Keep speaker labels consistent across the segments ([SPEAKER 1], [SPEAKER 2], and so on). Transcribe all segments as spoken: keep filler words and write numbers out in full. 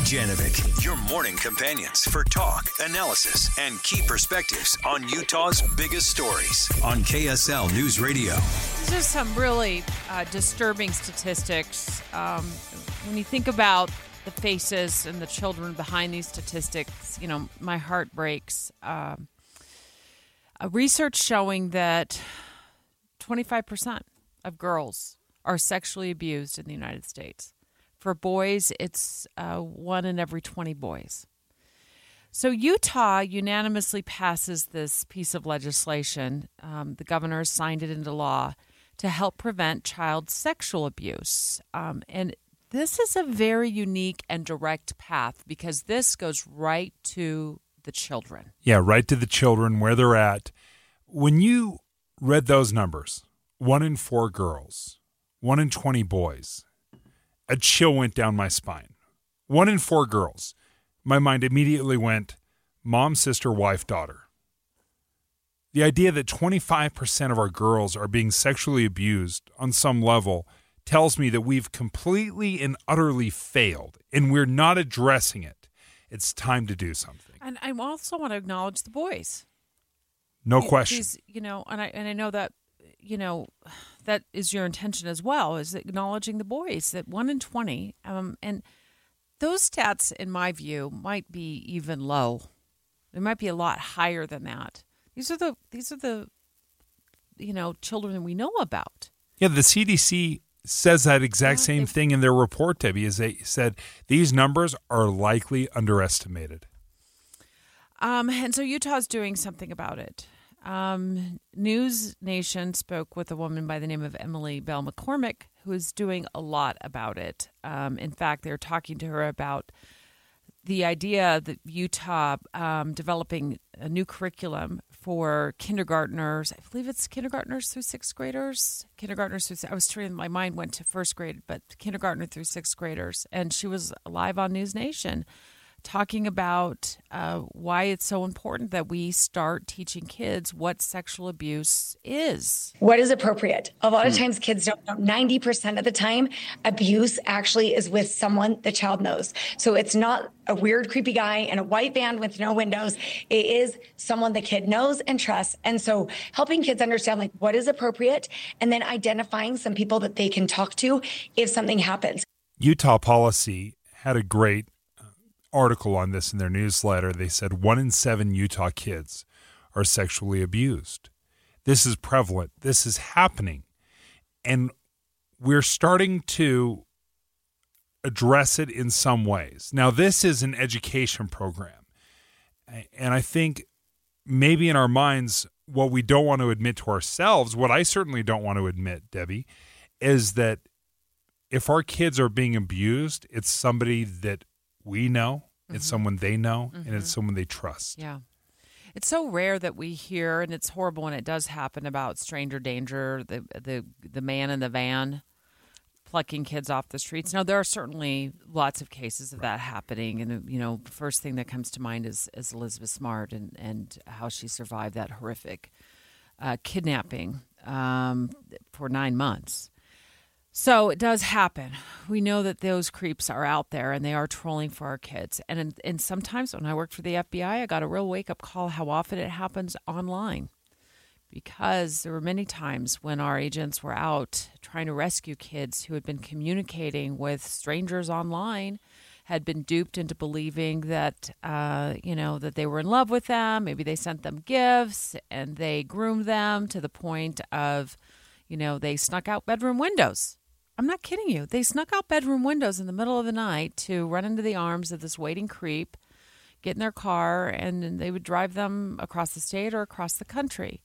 [SPEAKER 1] Dujanovic, your morning companions for talk, analysis, and key perspectives on Utah's biggest stories on K S L News Radio.
[SPEAKER 2] These are some really uh, disturbing statistics. Um, when you think about the faces and the children behind these statistics, you know, my heart breaks. Um, a research showing that twenty-five percent of girls are sexually abused in the United States. For boys, it's uh, one in every twenty boys. So Utah unanimously passes this piece of legislation. Um, the governor signed it into law to help prevent child sexual abuse. Um, and this is a very unique and direct path because this goes right to the children.
[SPEAKER 3] Yeah, right to the children, where they're at. When you read those numbers, one in four girls, one in twenty boys, a chill went down my spine. One in four girls. My mind immediately went mom, sister, wife, daughter. The idea that twenty-five percent of our girls are being sexually abused on some level tells me that we've completely and utterly failed, and we're not addressing it. It's time to do something.
[SPEAKER 2] And I also want to acknowledge the boys.
[SPEAKER 3] No question.
[SPEAKER 2] These, you know, and I and I know that, you know, that is your intention as well, is acknowledging the boys, that one in twenty. Um, and those stats, in my view, might be even low. They might be a lot higher than that. These are the these are the, you know, children we know about.
[SPEAKER 3] Yeah, the C D C says that exact yeah, same thing in their report, Debbie, as they said these numbers are likely underestimated.
[SPEAKER 2] Um, and so Utah's doing something about it. Um, News Nation spoke with a woman by the name of Emily Bell McCormick, who is doing a lot about it. Um, in fact, they're talking to her about the idea that Utah um, developing a new curriculum for kindergartners. I believe it's kindergartners through sixth graders. Kindergartners through, I was trying, my mind went to first grade, but kindergartner through sixth graders. And she was live on News Nation talking about uh, why it's so important that we start teaching kids what sexual abuse is.
[SPEAKER 4] What is appropriate? A lot of times kids don't know. ninety percent of the time, abuse actually is with someone the child knows. So it's not a weird, creepy guy in a white van with no windows. It is someone the kid knows and trusts. And so helping kids understand like what is appropriate and then identifying some people that they can talk to if something happens.
[SPEAKER 3] Utah Policy had a great article on this in their newsletter. They said one in seven Utah kids are sexually abused. This is prevalent. This is happening. And we're starting to address it in some ways. Now, this is an education program. And I think maybe in our minds, what we don't want to admit to ourselves, what I certainly don't want to admit, Debbie, is that if our kids are being abused, it's somebody that we know, mm-hmm. it's someone they know, mm-hmm. and it's someone they trust.
[SPEAKER 2] Yeah. It's so rare that we hear, and it's horrible when it does happen, about stranger danger, the the the man in the van plucking kids off the streets. Now, there are certainly lots of cases of that happening. And, you know, the first thing that comes to mind is, is Elizabeth Smart and, and how she survived that horrific uh, kidnapping um, for nine months. So it does happen. We know that those creeps are out there and they are trolling for our kids. And and sometimes when I worked for the F B I, I got a real wake-up call how often it happens online. Because there were many times when our agents were out trying to rescue kids who had been communicating with strangers online, had been duped into believing that, uh, you know, that they were in love with them. Maybe they sent them gifts and they groomed them to the point of, you know, they snuck out bedroom windows. I'm not kidding you. They snuck out bedroom windows in the middle of the night to run into the arms of this waiting creep, get in their car, and they would drive them across the state or across the country.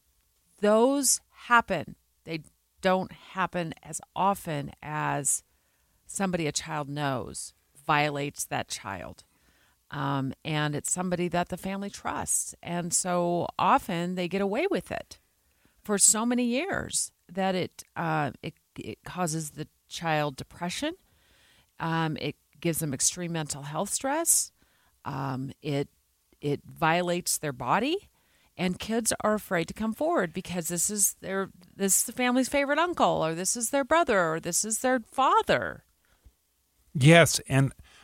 [SPEAKER 2] Those happen. They don't happen as often as somebody a child knows violates that child. Um, and it's somebody that the family trusts. And so often they get away with it for so many years that it uh, it, it causes the child depression. Um, it gives them extreme mental health stress. Um, it it violates their body. And kids are afraid to come forward because this is their this is the family's favorite uncle, or this is their brother, or this is their father.
[SPEAKER 3] Yes, and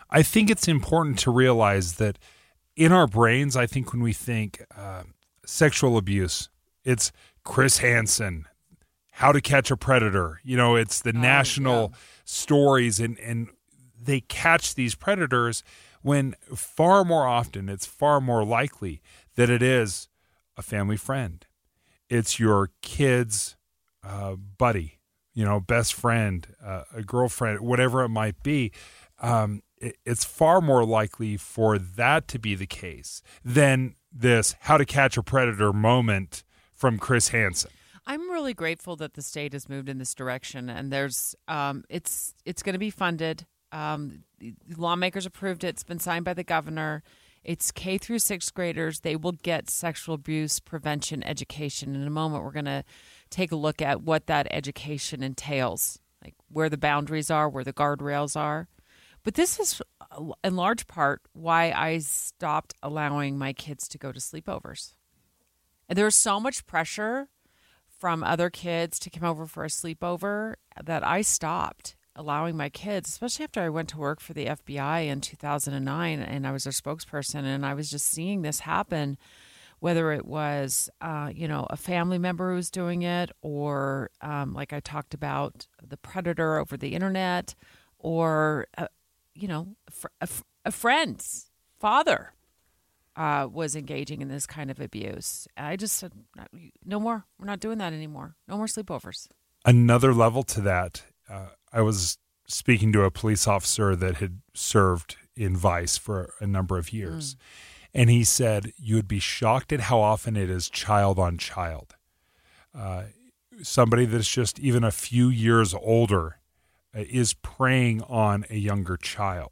[SPEAKER 3] I think it's important to realize that in our brains, I think when we think uh, sexual abuse, it's Chris Hansen, How to Catch a Predator. You know, it's the oh, national yeah. stories, and, and they catch these predators when far more often, it's far more likely that it is a family friend. It's your kid's uh, buddy, you know, best friend, uh, a girlfriend, whatever it might be. Um, it, it's far more likely for that to be the case than this How to Catch a Predator moment from Chris Hansen.
[SPEAKER 2] I'm really grateful that the state has moved in this direction, and there's um, it's it's going to be funded. Um, lawmakers approved it. It's been signed by the governor. It's K through sixth graders. They will get sexual abuse prevention education. In a moment, we're going to take a look at what that education entails, like where the boundaries are, where the guardrails are. But this is, in large part, why I stopped allowing my kids to go to sleepovers. And there's so much pressure from other kids to come over for a sleepover that I stopped allowing my kids, especially after I went to work for the F B I in two thousand nine, and I was their spokesperson, and I was just seeing this happen, whether it was, uh, you know, a family member who was doing it, or um, like I talked about, the predator over the internet, or, uh, you know, a, a, a friend's father uh, was engaging in this kind of abuse. I just said, no more. We're not doing that anymore. No more sleepovers.
[SPEAKER 3] Another level to that, uh, I was speaking to a police officer that had served in Vice for a number of years. Mm. And he said, you would be shocked at how often it is child on child. Uh, somebody that's just even a few years older uh, is preying on a younger child.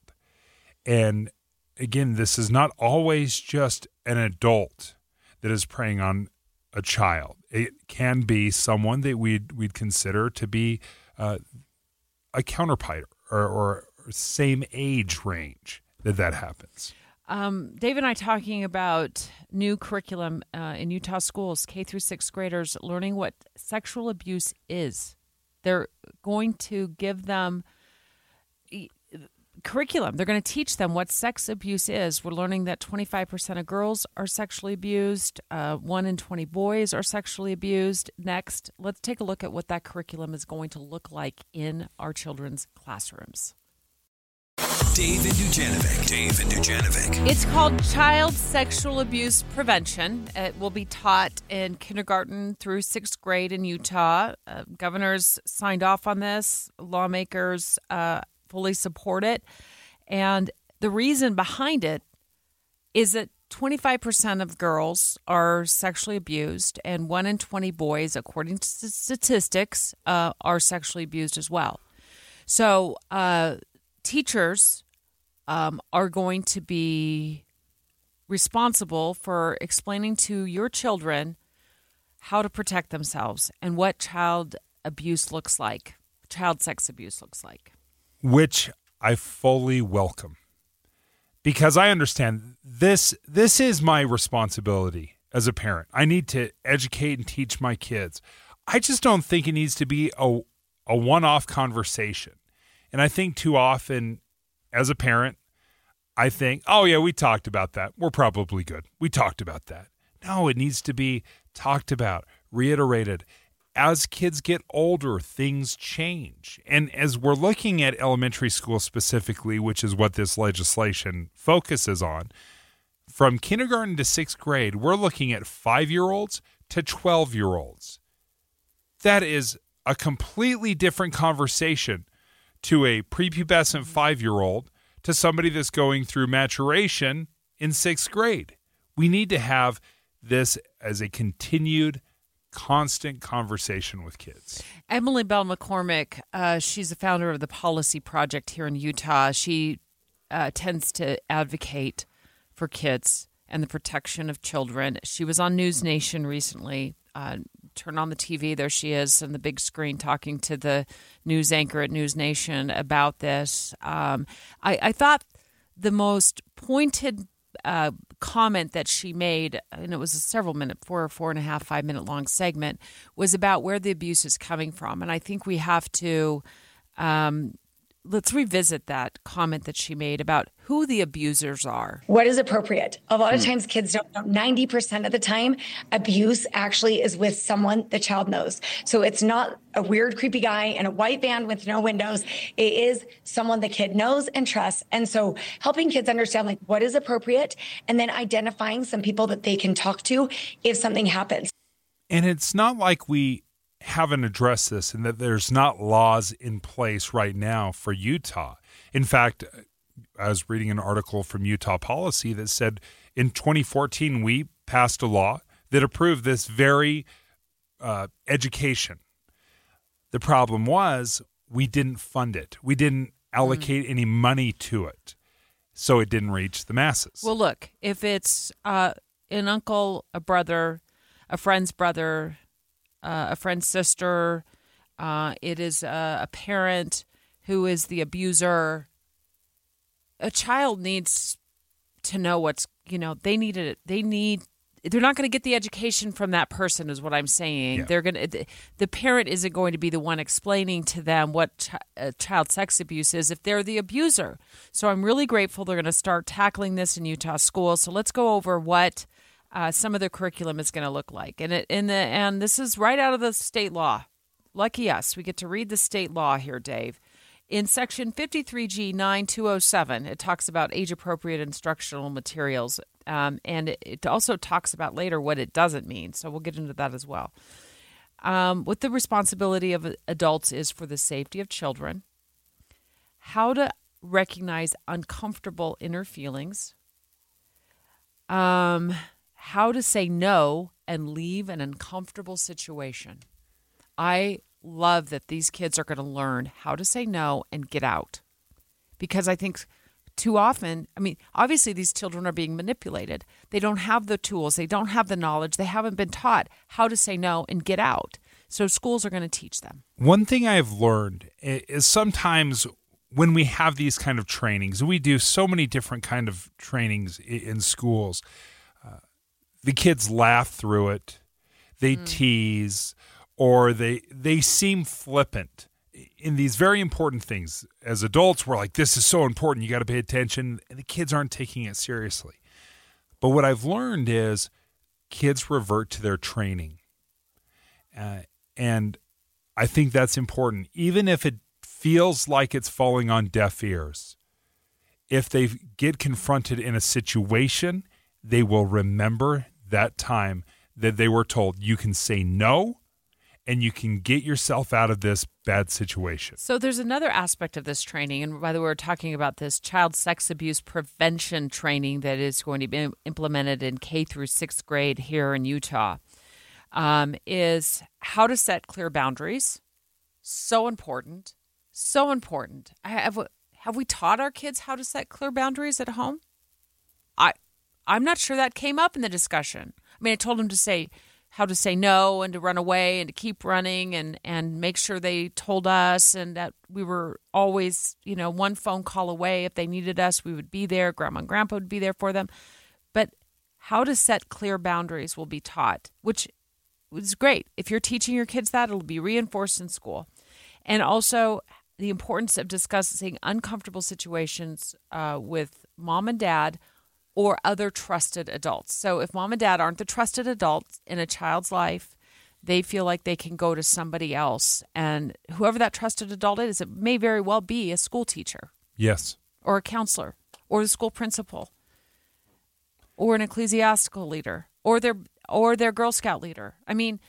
[SPEAKER 3] And again, this is not always just an adult that is preying on a child. It can be someone that we'd, we'd consider to be uh, a counterpart or, or same age range that that happens.
[SPEAKER 2] Um, Dave and I talking about new curriculum uh, in Utah schools, K through sixth graders learning what sexual abuse is. They're going to give them e- curriculum. They're going to teach them what sex abuse is. We're learning that twenty-five percent of girls are sexually abused. Uh, one in twenty boys are sexually abused. Next, let's take a look at what that curriculum is going to look like in our children's classrooms.
[SPEAKER 1] David Dujanovic. David Dujanovic.
[SPEAKER 2] It's called Child Sexual Abuse Prevention. It will be taught in kindergarten through sixth grade in Utah. Uh, governors signed off on this. Lawmakers uh, fully support it. And the reason behind it is that twenty-five percent of girls are sexually abused, and one in twenty boys, according to statistics, uh, are sexually abused as well. So uh, teachers um, are going to be responsible for explaining to your children how to protect themselves and what child abuse looks like, child sex abuse looks like.
[SPEAKER 3] Which I fully welcome, because I understand this, this is my responsibility as a parent. I need to educate and teach my kids. I just don't think it needs to be a, a one-off conversation. And I think too often as a parent, I think, oh yeah, we talked about that. We're probably good. We talked about that. No, it needs to be talked about, reiterated. As kids get older, things change. And as we're looking at elementary school specifically, which is what this legislation focuses on, from kindergarten to sixth grade, we're looking at five-year-olds to twelve-year-olds. That is a completely different conversation to a prepubescent five-year-old to somebody that's going through maturation in sixth grade. We need to have this as a continued constant conversation with kids.
[SPEAKER 2] Emily Bell McCormick, uh, she's the founder of the Policy Project here in Utah. She uh, tends to advocate for kids and the protection of children. She was on News Nation recently. Uh, turn on the T V, there she is on the big screen talking to the news anchor at News Nation about this. Um, I, I thought the most pointed Uh, comment that she made, and it was a several minute, four or four and a half, five minute long segment, was about where the abuse is coming from. And I think we have to um, let's revisit that comment that she made about who the abusers are.
[SPEAKER 4] What is appropriate? A lot of times kids don't know. ninety percent of the time, abuse actually is with someone the child knows. So it's not a weird, creepy guy in a white van with no windows. It is someone the kid knows and trusts. And so helping kids understand like what is appropriate and then identifying some people that they can talk to if something happens.
[SPEAKER 3] And it's not like we haven't addressed this and that there's not laws in place right now for Utah. In fact, I was reading an article from Utah Policy that said in twenty fourteen, we passed a law that approved this very uh, education. The problem was we didn't fund it. We didn't allocate mm. any money to it. So it didn't reach the masses.
[SPEAKER 2] Well, look, if it's uh, an uncle, a brother, a friend's brother, uh, a friend's sister, uh, it is a, a parent who is the abuser, a child needs to know what's, you know, they need it. They need, they're not going to get the education from that person is what I'm saying.
[SPEAKER 3] Yeah.
[SPEAKER 2] They're going to, the parent isn't going to be the one explaining to them what ch- uh, child sex abuse is if they're the abuser. So I'm really grateful they're going to start tackling this in Utah schools. So let's go over what uh, some of the curriculum is going to look like. And it, in the, and this is right out of the state law. Lucky us. We get to read the state law here, Dave. In Section fifty-three G nine two oh seven, it talks about age-appropriate instructional materials, um, and it, it also talks about later what it doesn't mean, so we'll get into that as well. Um, what the responsibility of adults is for the safety of children, how to recognize uncomfortable inner feelings, um, how to say no and leave an uncomfortable situation. I love that these kids are going to learn how to say no and get out. Because I think too often, I mean, obviously these children are being manipulated. They don't have the tools. They don't have the knowledge. They haven't been taught how to say no and get out. So schools are going to teach them.
[SPEAKER 3] One thing I've learned is sometimes when we have these kind of trainings, and we do so many different kind of trainings in schools, uh, the kids laugh through it. They mm. tease, or they they seem flippant in these very important things. As adults, we're like, this is so important, you got to pay attention. And the kids aren't taking it seriously. But what I've learned is kids revert to their training. Uh, and I think that's important. Even if it feels like it's falling on deaf ears, if they get confronted in a situation, they will remember that time that they were told you can say no, and you can get yourself out of this bad situation.
[SPEAKER 2] So there's another aspect of this training, and by the way, we're talking about this child sex abuse prevention training that is going to be implemented in K through sixth grade here in Utah, um, is how to set clear boundaries. So important. So important. Have, have we taught our kids how to set clear boundaries at home? I, I'm not sure that came up in the discussion. I mean, I told them to say how to say no and to run away and to keep running and, and make sure they told us and that we were always, you know, one phone call away. If they needed us, we would be there. Grandma and grandpa would be there for them. But how to set clear boundaries will be taught, which is great. If you're teaching your kids that, it'll be reinforced in school. And also the importance of discussing uncomfortable situations uh, with mom and dad or other trusted adults. So if mom and dad aren't the trusted adults in a child's life, they feel like they can go to somebody else. And whoever that trusted adult is, it may very well be a school teacher.
[SPEAKER 3] Yes.
[SPEAKER 2] Or a counselor, or the school principal, or an ecclesiastical leader, or their or their Girl Scout leader. I mean,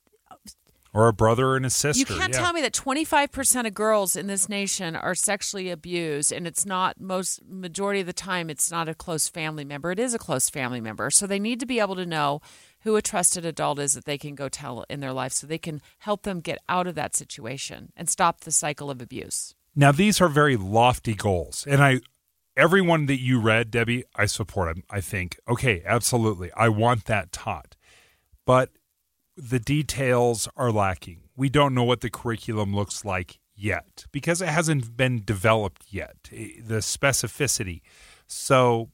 [SPEAKER 3] or a brother and a sister.
[SPEAKER 2] You can't
[SPEAKER 3] yeah.
[SPEAKER 2] tell me that twenty-five percent of girls in this nation are sexually abused, and it's not most majority of the time it's not a close family member. It is a close family member. So they need to be able to know who a trusted adult is that they can go tell in their life so they can help them get out of that situation and stop the cycle of abuse.
[SPEAKER 3] Now, these are very lofty goals. And I, everyone that you read, Debbie, I support them. I think, okay, absolutely. I want that taught. But the details are lacking. We don't know what the curriculum looks like yet because it hasn't been developed yet, the specificity. So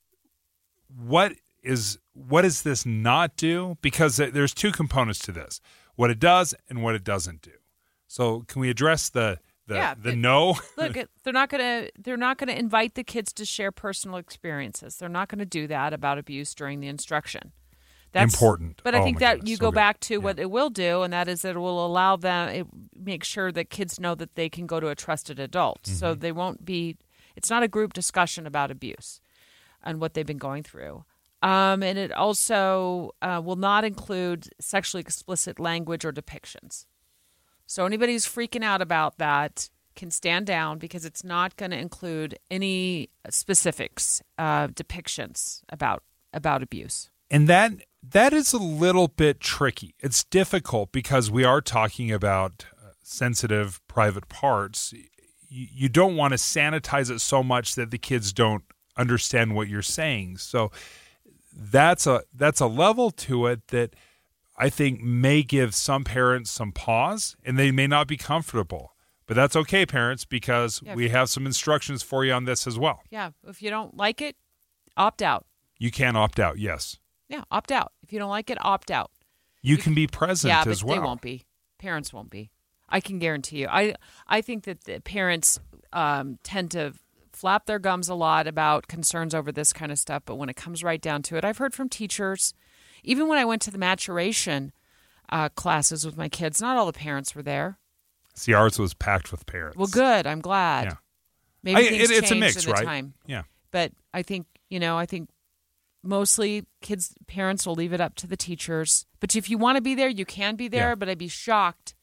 [SPEAKER 3] what is what does this not do? Because there's two components to this, what it does and what it doesn't do. So can we address the The
[SPEAKER 2] yeah,
[SPEAKER 3] the
[SPEAKER 2] it,
[SPEAKER 3] no.
[SPEAKER 2] Look, they're not gonna they're not gonna invite the kids to share personal experiences. They're not gonna do that about abuse during the instruction. That's
[SPEAKER 3] important.
[SPEAKER 2] But I
[SPEAKER 3] oh
[SPEAKER 2] think
[SPEAKER 3] my
[SPEAKER 2] that
[SPEAKER 3] goodness,
[SPEAKER 2] you
[SPEAKER 3] so
[SPEAKER 2] go
[SPEAKER 3] good.
[SPEAKER 2] back to
[SPEAKER 3] Yeah.
[SPEAKER 2] what it will do, and that is that it will allow them, it make sure that kids know that they can go to a trusted adult.
[SPEAKER 3] Mm-hmm.
[SPEAKER 2] So they won't be, it's not a group discussion about abuse and what they've been going through. Um, and it also uh, will not include sexually explicit language or depictions. So anybody who's freaking out about that can stand down, because it's not going to include any specifics, uh, depictions about about abuse.
[SPEAKER 3] And that that is a little bit tricky. It's difficult because we are talking about uh, sensitive private parts. You, you don't want to sanitize it so much that the kids don't understand what you're saying. So that's a that's a level to it that I think may give some parents some pause, and they may not be comfortable. But that's okay, parents, because
[SPEAKER 2] Yeah.
[SPEAKER 3] we have some instructions for you on this as well.
[SPEAKER 2] Yeah, if you don't like it, opt out.
[SPEAKER 3] You can opt out, yes.
[SPEAKER 2] Yeah, opt out. If you don't like it, opt out.
[SPEAKER 3] You can be present
[SPEAKER 2] yeah,
[SPEAKER 3] as
[SPEAKER 2] but
[SPEAKER 3] well.
[SPEAKER 2] they won't be. Parents won't be. I can guarantee you. I I think that the parents um, tend to flap their gums a lot about concerns over this kind of stuff, but when it comes right down to it, I've heard from teachers, even when I went to the maturation uh, classes with my kids, not all the parents were there.
[SPEAKER 3] See, ours was packed with parents.
[SPEAKER 2] Well, good. I'm glad.
[SPEAKER 3] Yeah.
[SPEAKER 2] Maybe
[SPEAKER 3] I-
[SPEAKER 2] things
[SPEAKER 3] it- it's a
[SPEAKER 2] changed
[SPEAKER 3] mix,
[SPEAKER 2] in the
[SPEAKER 3] right?
[SPEAKER 2] time.
[SPEAKER 3] Yeah.
[SPEAKER 2] But I think, you know, I think mostly kids, parents will leave it up to the teachers. But if you want to be there, you can be there.
[SPEAKER 3] Yeah.
[SPEAKER 2] But I'd be shocked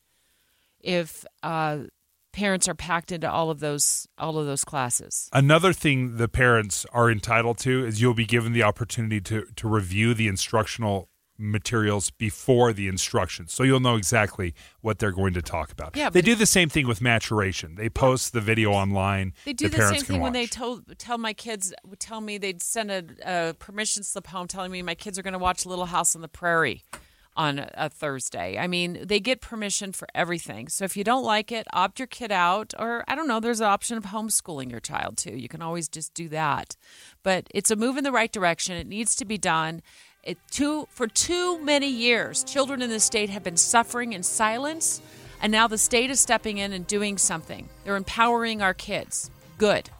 [SPEAKER 2] if uh, parents are packed into all of those all of those classes.
[SPEAKER 3] Another thing the parents are entitled to is you'll be given the opportunity to, to review the instructional materials before the instructions, so you'll know exactly what they're going to talk about.
[SPEAKER 2] Yeah,
[SPEAKER 3] they
[SPEAKER 2] but
[SPEAKER 3] do the same thing with maturation. They post the video online.
[SPEAKER 2] They do the,
[SPEAKER 3] parents
[SPEAKER 2] same
[SPEAKER 3] can
[SPEAKER 2] thing when they
[SPEAKER 3] watch.
[SPEAKER 2] told tell my kids would tell me they'd send a, a permission slip home telling me my kids are going to watch Little House on the Prairie on a, a Thursday. I mean, they get permission for everything. So if you don't like it, opt your kid out, or I don't know, there's an option of homeschooling your child too. You can always just do that. But it's a move in the right direction. It needs to be done. It too for too many years, children in the state have been suffering in silence, and now the state is stepping in and doing something. They're empowering our kids. Good.